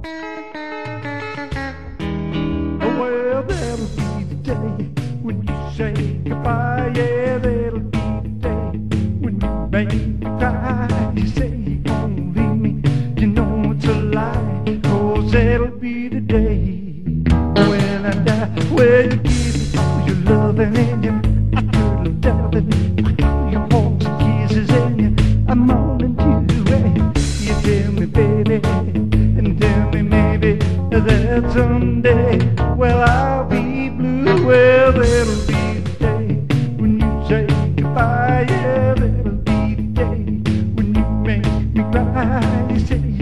Well, that'll be the day when you say goodbye. Yeah, that'll be the day when you make me cry. You say you won't leave me, you know it's a lie. 'Cause that'll be the day when I die. Well, you give me all your loving and your turtle doving, your horse kisses and your I'm mourning you. And you tell me, baby, and tell me maybe that someday, well, I'll be blue. Well, that'll be the day when you say goodbye. Yeah, that'll be the day when you make me cry. You say